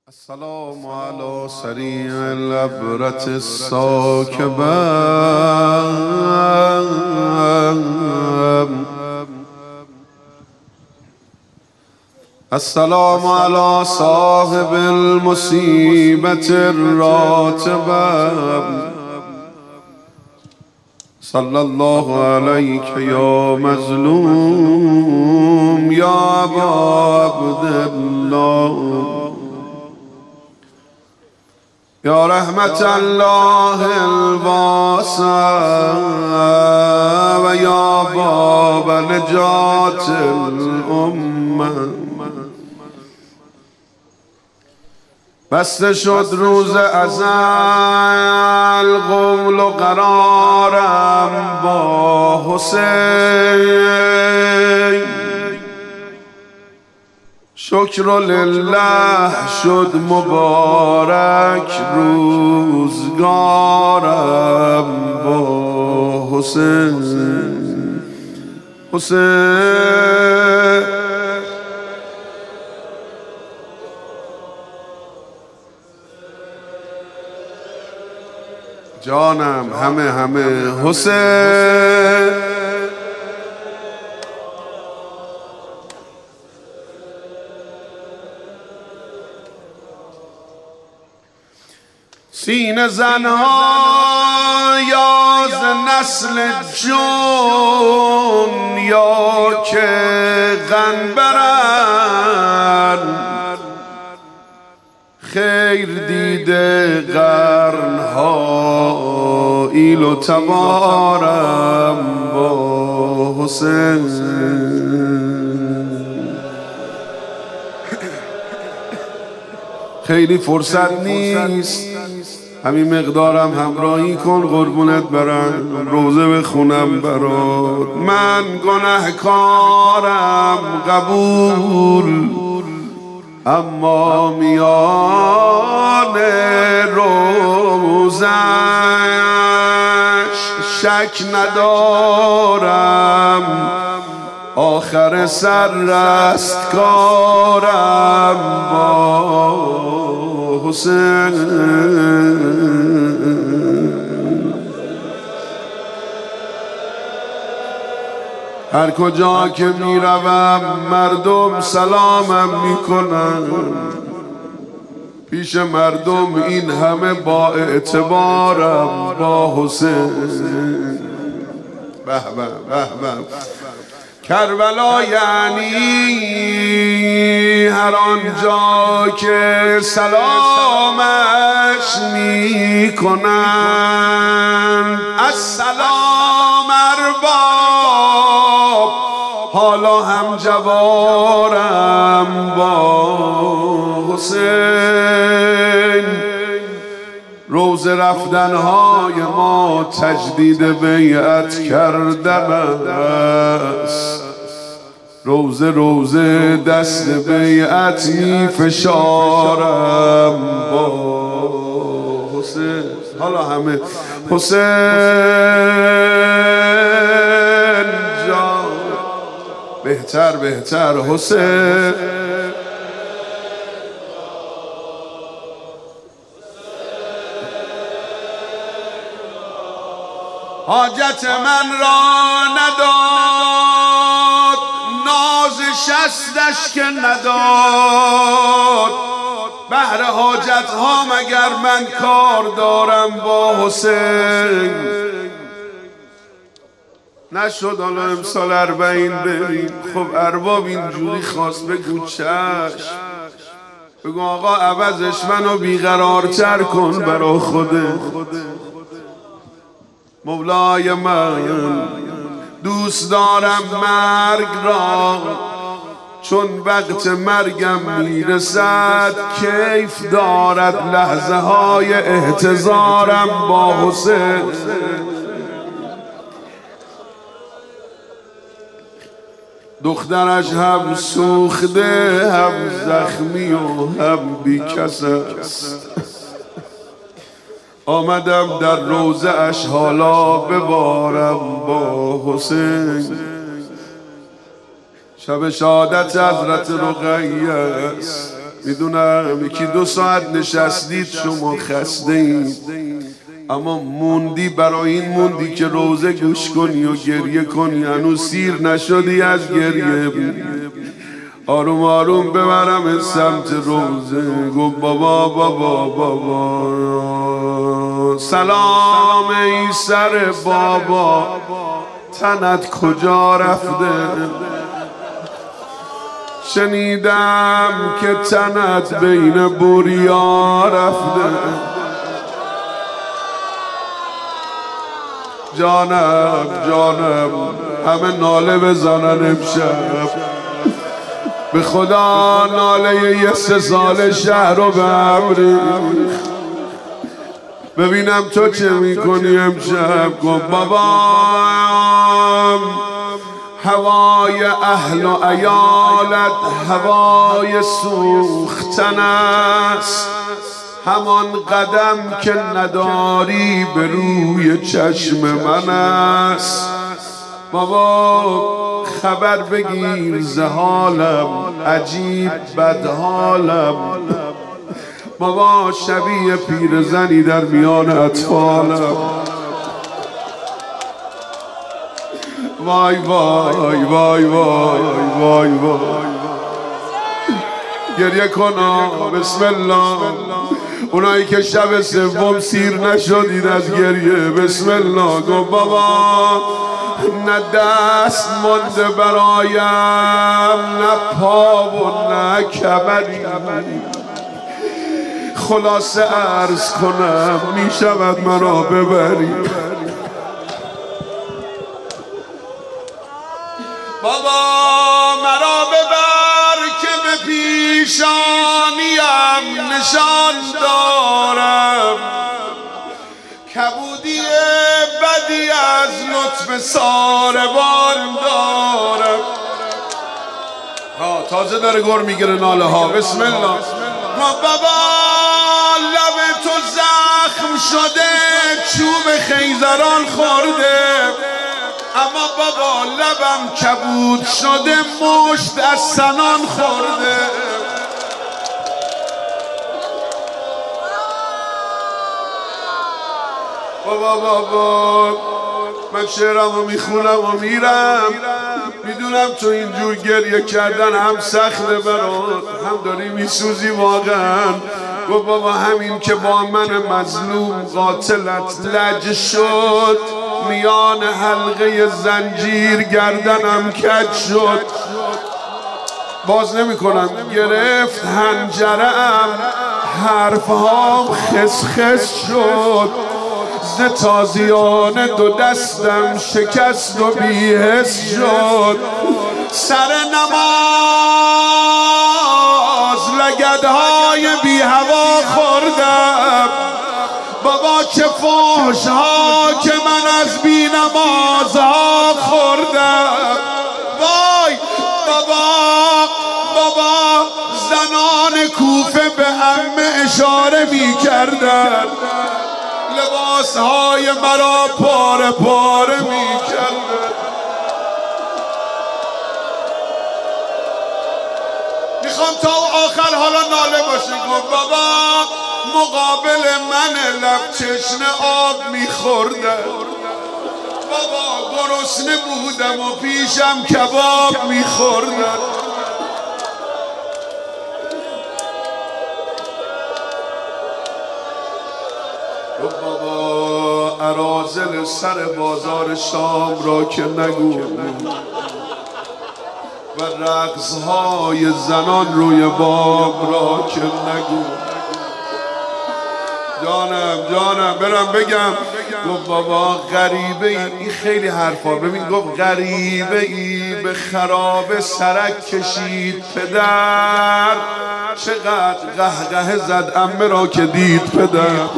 السلام على سريع العبرة الساكبة السلام على صاحب المصيبة الراتبة صلى الله عليك يا مظلوم يا أبا عبد الله يا رحمة الله الواسع ويا باب نجاة الأمة بسته شد روز ازل قول و قرارم با حسین شکر لله شد مبارک روزگارم با حسین جانم همه حسین سینه زنها یا ز نسل جون یا که غن برن خیر دیده قرنها ایل و تبارم با حسین خیلی فرصت نیست همین مقدارم همراهی کن قربونت برم روزه بخونم برات من گنهکارم قبول اما میان روزش شک ندارم آخر سر رستگارم با حسین هر کجا که میروم مردم سلامم میکنن پیش مردم این همه با اعتبارم با حسین به به به کربلا یعنی هر آنجا که سلامش میکنن السلام ارباب حالا هم جوارم با حسین روز رفتنهای ما تجدید بیعت کردن است روزه دست بیعت می فشارم با حسین حالا همه حسین جان بهتر حسین حاجت من را نداد ناز شستش که نداد بهر حاجت ها مگر من کار دارم با حسین نشد حالا امسال 40 بریم خب ارباب اینجوری خواست بگو چشم بگو آقا عوضش منو بیقرارتر کن برا خوده مولای من دوست دارم مرگ را چون وقت مرگم میرسد کیف دارد لحظه های احتضارم با حسین دخترش هم سوخته هم زخمی و هم بیکس است آمدم در روزه اش حالا ببارم با حسین شب شهادت حضرت رقیه است میدونم یکی 2 ساعت نشستید شما خسته اید، اما موندی برای این موندی که روزه گوش کنی و گریه کنی. هنوز سیر نشدی از گریه. آروم آروم ببرم سمت روزه. گو بابا بابا بابا سلام ای سر بابا، تنت کجا رفته؟ شنیدم که تنت بین بوریا رفته. جانم جانم همه ناله بزنن امشب، به خدا ناله یه 3 سال شهر رو به هم ریخت. ببینم تو چه میکنی امشب. گفت بابام هوای اهل و عیالت هوای سوختن است، همان قدم که نداری به روی چشم من است. بابا خبر بگیر ز حالم، عجیب بدحالم. بابا شبیه پیرزنی در میان اطفالم. وای وای وای وای وای وای گریه کن بسم الله. اونایی که شب 3 سیر نشدید از گریه بسم الله. گو بابا نه دست مانده برایم، نه پا و نه کمری. خلاصه عرض کنم میشود مرا ببری. بابا مرا ببر که به پیشانیم نشان دارم، کبودی بدی از لطف ساربان دارم. تازه داره گر میگیره ناله ها. بسم الله. بابا لب تو زخم شده، چوب خیزران خورده، اما بابا لبم کبود شده، مشت از سنان خورده. بابا من شعرمو میخونم و میرم، میدونم تو اینجور گریه کردن هم سخته برات، هم داری میسوزی واقعا. گفت بابا همین که با من مظلوم قاتلت لج شد، میان حلقه زنجیر گردنم کج شد. باز نمی کنم. گرفت حنجره‌ام، حرفهام خسخس شد، ز تازیانه 2 دستم شکست و بی‌حس شد. سر نماز لگدهای بی هوا خوردم. بابا چه فحش ها که من از بی نمازها خوردم. وای بابا زنان کوفه به عمه اشاره می کردن، لباس های مرا پاره پاره می کردن. میخوام تا آخر حالا ناله باشه. گفت بابا مقابل من لب چشم آب میخوردن. بابا گرسنه بودم و پیشم کباب میخوردن. بابا اراذل سر بازار شام را که نگو، و رقصهای زنان روی بام را که نگو. جانم برم بگم. گفت بابا غریبه ای، این خیلی حرفا. ببین گفت غریبه ای به خراب سرک کشید پدر، چقدر قهقه زد عمه را که دید پدر.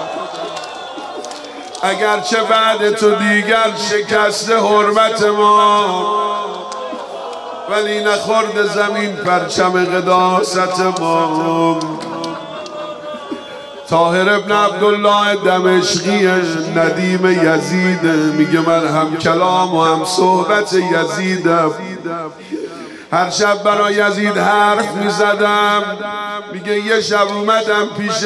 اگرچه بعد تو دیگر شکسته حرمت ما، ولی نخورد زمین پرچم قداست ما. طاهر ابن عبدالله دمشقی ندیم یزید میگه من هم کلام و هم صحبت یزیدم. هر شب برای یزید حرف میزدم. میگه یه شب اومدم پیش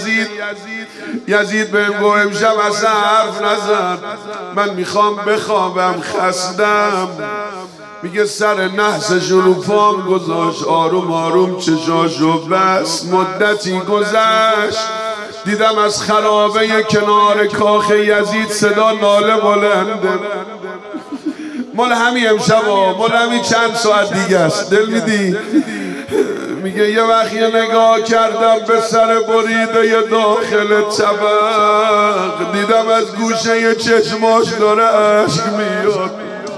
یزید بهم گفت امشب اصلا حرف نزن، من میخوام بخوابم، خستم. میگه سر نحسشو رو پام گذاشت، آروم آروم چشاشو بس. مدتی گذشت دیدم از خرابه کنار کاخ یزید صدا ناله بلنده. مال همین امشبا، مال همین چند ساعت دیگه است. دل میدی؟ میگه یه وقت یه نگاه کردم به سر بریده داخل طبق، دیدم از گوشه چشماش داره اشک میاد،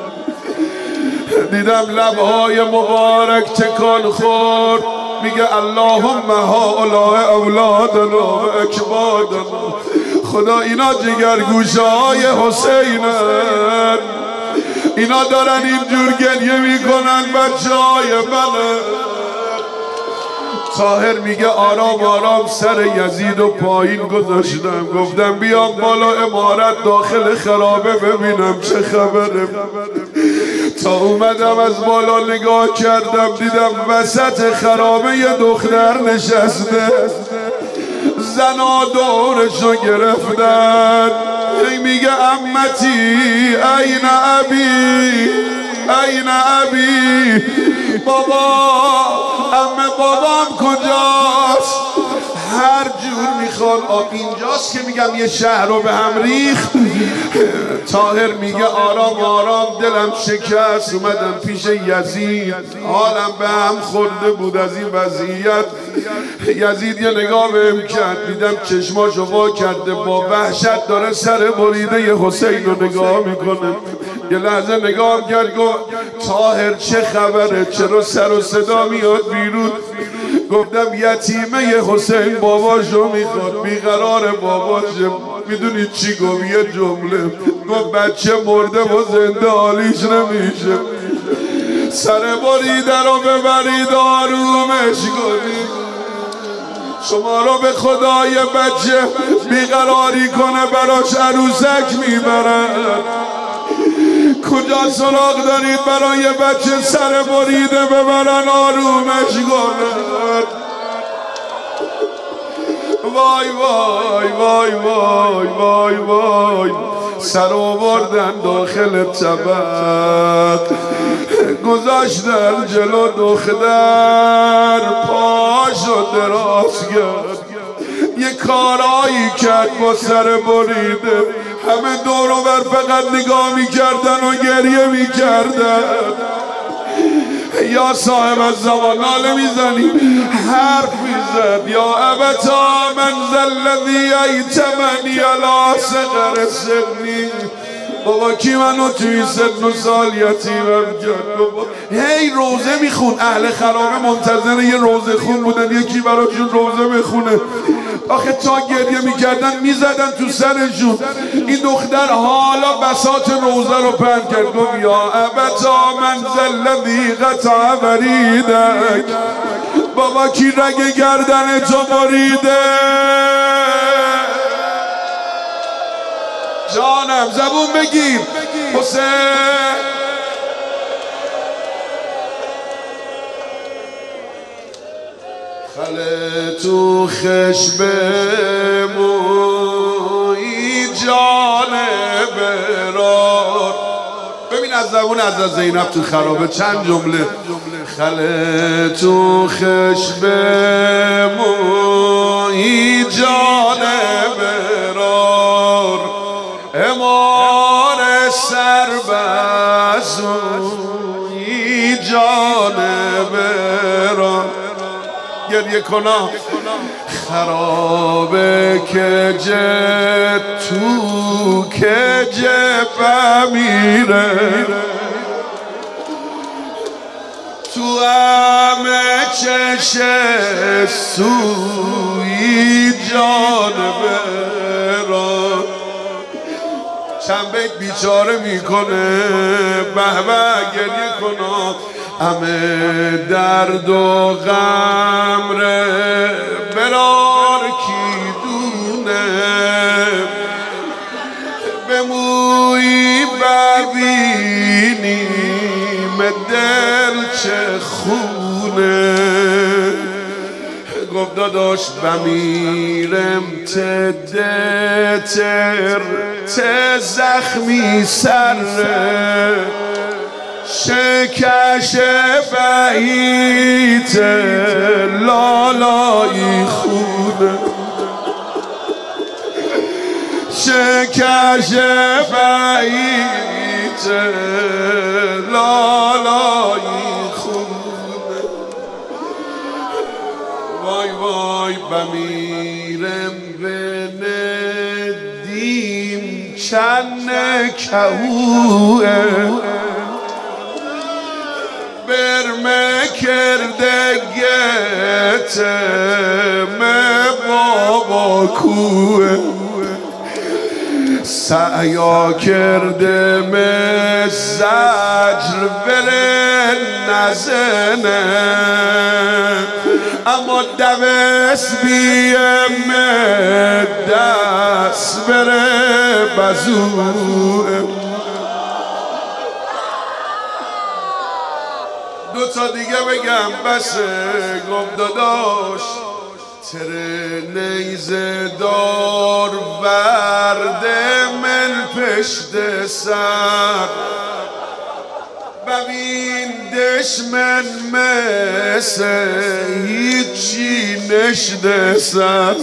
دیدم لبهای مبارک تکان خورد. میگه اللهم هؤلاء اولادنا و اکبادنا، خدا اینا جگرگوشه های حسینن، اینا دارن اینجور گریه میکنن بچه های منه. طاهر میگه آرام آرام سر یزید و پایین گذاشتم، گفتم بیام بالا عمارت داخل خرابه ببینم چه خبره. تا اومدم از بالا نگاه کردم دیدم وسط خرابه یه دختر نشسته، زنا دورشو گرفتن. میگه امتی این ابی این ابی، بابا امه بابام کجاست؟ هر جور میخوان اینجاست که میگم یه شهر رو به هم ریخت. طاهر میگه آرام آرام دلم شکست، اومدم پیش یزید، حالم به هم خورده بود از این وضعیت. یزید یه نگاه بهم کرد، دیدم چشماشو وا کرده، با وحشت داره سر بریده حسین رو نگاه میکنه. یه لحظه نگاه کرد، گفت طاهر چه خبره؟ چرا سر و صدا میاد بیرون؟ گفتم یتیمه حسین باباشو میخواد، بیقرار باباشه. میدونی چی گفت؟ یه جمله گفت بچه مرده و زنده حالیش نمیشه، سر بریده رو ببرید آرومش کنید. شما رو به خدا یه بچه بیقراری کنه براش عروسک میبرن، کجا سراغ دارید برای بچه سر بریده ببرن آرومش کنن؟ وای وای وای وای وای وای. سر آوردن داخل طبق، گذاشتن جلو دختر، پاشو دراز کرد، یه کارایی کرد با سر بریده. همه دور و بر فقط نگاه میکردن و گریه میکردن. یا صاحب الزمان ناله میزنی، حرف میزد، یا ابتا من ذا الذی ایتمنی علی صغر سنی، بابا کی منو توی سن و سال یتیمم کرد؟ بابا هی روزه میخون، اهل خرابه منتظر یه روزه خون بودن یکی براشون روزه بخونه. آخه تا گریه میکردن میزدن تو سرشون. این دختر حالا بساط روزه رو پهن کرد، گفت یا ابتا من ذا الذی قطع وریدک، بابا کی رگ گردن تو بریده؟ جانم زبون بگیر حسین. خله تو خشب موی جان برار. ببین از زبون از زینب تو خرابه چند جمله. خله تو خشب موی جان برار، امار سربزوی جان برار. گریه کنم خرابه که جه تو که جه میره، تو همه چشه سوی جان بران. چند بیت بیچاره میکنه، به به گریه کنم، همه درد و غم ره برار کی دونه، به موی ببینیم دل چه خونه گفت داداش بمیرم ته زخمی سره شکش بهیت لالایی خونه شکش بهیت لالایی خونه وای وای بمیرم به ندیم چند کهوه برمه کرده گتم بابا کوه سعیا کرده می زجر بره نزنه اما دوست بیم دست بره بزوه دو تا دیگه بگم بسه گفت داداش تره نیزه دار ورده من پشت سر ببین دشمن مثل هیچی نشده سر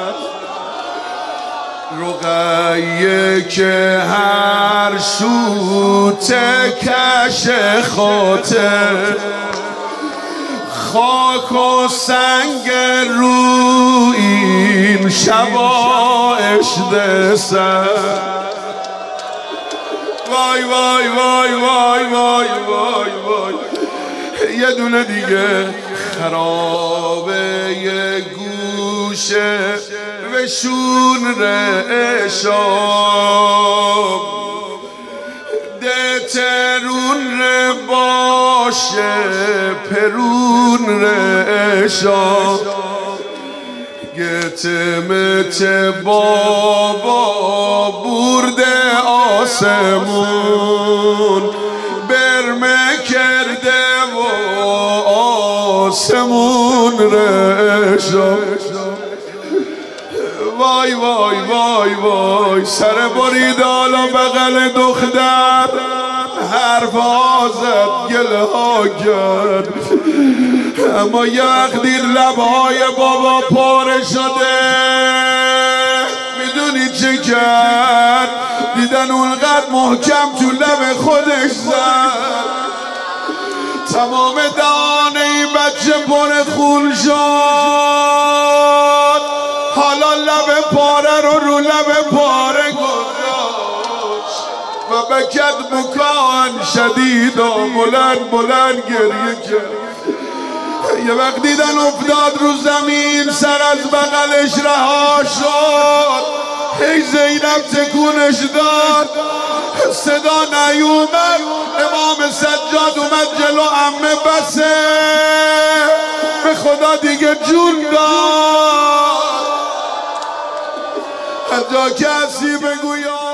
رقیه که هر شوت کش خاطر خاک و سنگ رو این شبا اشده سر وای وای وای وای وای وای وای یه دونه دیگه خرابه یه گوشه و شون رشاب ترون ره باشه پرون رشا گتمت بابا برده آسمون برمه کرده و آسمون رشا وای وای وای وای سر برید آلا بغل دختر حرف آزد گله ها کرد اما یه وقت دید لبهای بابا پاره شده میدونی چه کرد دیدن اونقدر محکم تو لب خودش زد تمام دهان این بچه پر خون شد حالا لب پاره رو لب پاره گذاشت و بکت بکان شدید و بلند گریه کرد یه وقت دیدن افتاد رو زمین سر از بغلش رها شد هی زینب تکونش داد صدا نیومد امام سجاد اومد جلو عمه بسه به خدا دیگه جون داد هر جا کسی بگو یا